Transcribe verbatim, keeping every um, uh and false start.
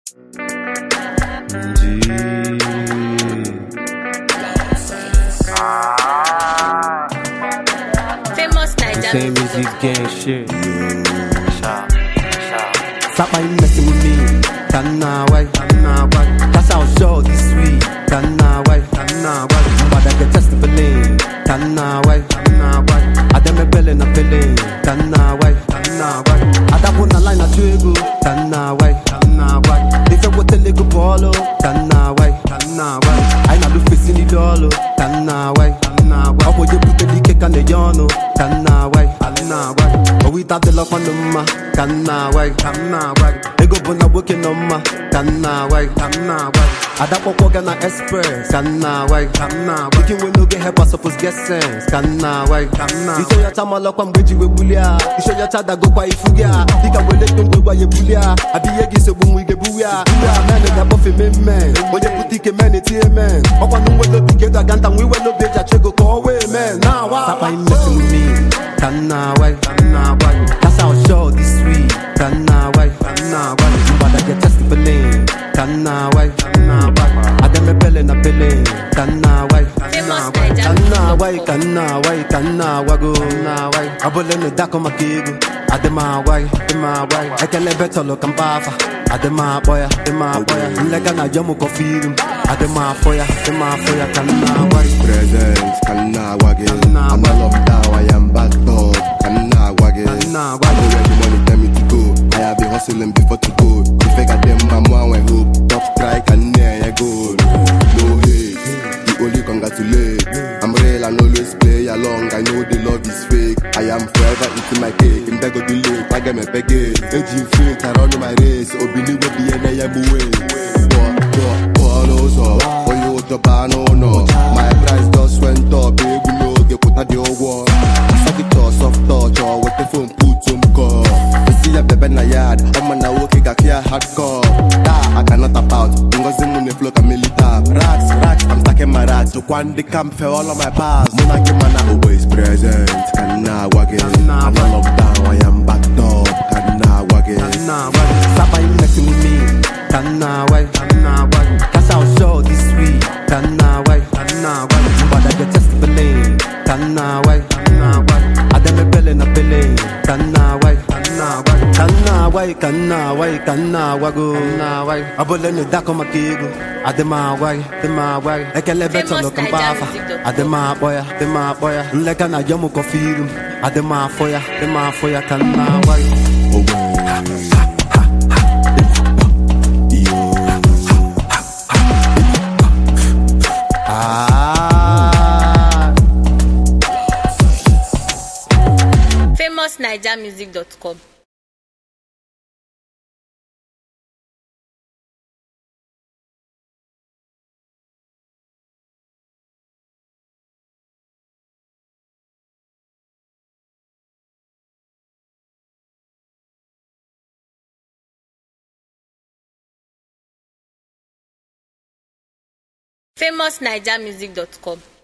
Famous Naija Same music. music gang shit. Stop my messing with me. Canna why? Canna why? That's how sure this sweet. Canna why? Canna why? But I get test the feeling. Canna why? Canna why? I dem a belly na feeling. Canna why? Canna why? I da put na line na twego. Canna why? Canna why? If you go tell you go bolo. Canna why? Canna why? I na do face in the dollar. Canna why? Canna why? Opo je put the cake on the yono. Canna why? Canna why? But we tap the lock on the ma. Canna why? Canna why? They go bona working on ma. Canna why? Canna why? I da pop work na express. Canna why? Canna why? Making we no get help, I suppose get sense. Canna why? Canna. You show your time lock on bridge we bulia. You show your child that go kwa ifugia. Dika we let go kwa ye bulia. Abi yegi se bu we ge buya. Buya man ga buffy me man. When you put it man it man. Okwa no we lo big ga ganta we we lo beja chego ko we man. Now why? Stop by messing with me. Canna why? Canna why? That's how sure this sweet. Canna why? Canna why? But I get test the feeling. Canna why? Canna why? I dem a belly na feeling. Canna why? Famous Naija Canna why? Canna why? Canna why go? Canna why? Abole ne dako makigo. Adema why? Adema why? I can never tell look I'm bafa. Adema boya, adema boya. Nlega na jomo kofirum. Adema foya, adema foya. Canna why? Present, canna waggy. Canna I'm why? all up now, I am back up. Canna waggy. Canna I why? know where the money tell me to go. I have been hustling before to go. If I got them, I'm one way hope. Top strike and near I go. No hate, you only congratulate. I'm real and always play along. I know the love is fake. I am forever eating my cake. In beg of the lake, I get my peggy. Aging flint, I run my race. Obini with the N I M way. But, but, but also, for you to ban or no. My price just went up. Baby, no, get put at the war. Suck it off, soft touch, or with the phone, put some call. You see a baby in the yard. I'm on a walk, I care hardcore. That I cannot tap out. Because the money flow can me tap. Racks, racks, I'm stacking my racks. So when the camp fell all of my past. Mona give man always present. Canna waggy. I'm all up down, I am backed up. Canna waggy. Canna why? Stop by messing with me. Canna why? Canna why? That's how sure this sweet. Canna why? Canna why? But I get test the feeling. Canna why? Canna why? I dem a belly na feeling. Canna why? Canna why? Canna why? Canna why? Canna why go? Canna why? Abole ne dako makigo. Adema why? Adema why? Ekele beto Famous lo Naija kambafa. music dot com. Adema boya, adema boya. Nlega na jomo kofirum. Adema foya, adema foya. Canna why? Oh, well. Ah. Famous Naija music dot com. Famous Naija music dot com.